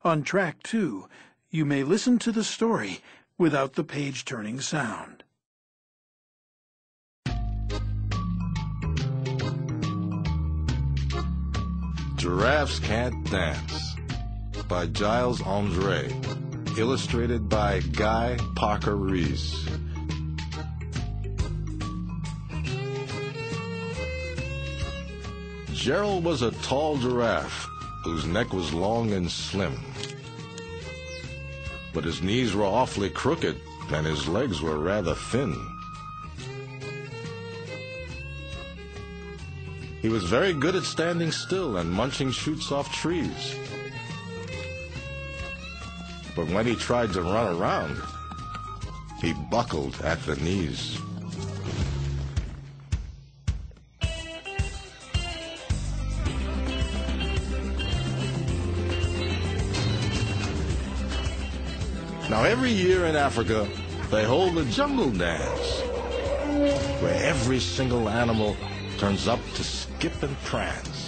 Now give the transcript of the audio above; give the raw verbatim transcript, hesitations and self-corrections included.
On track two, you may listen to the story without the page-turning sound. Giraffes Can't Dance by Giles Andre, illustrated by Guy Parker Rees. Gerald was a tall giraffe whose neck was long and slim, but his knees were awfully crooked and his legs were rather thin. He was very good at standing still and munching shoots off trees. But when he tried to run around, he buckled at the knees. Now, every year in Africa, they hold the jungle dance, where every single animal turns up to skip and prance.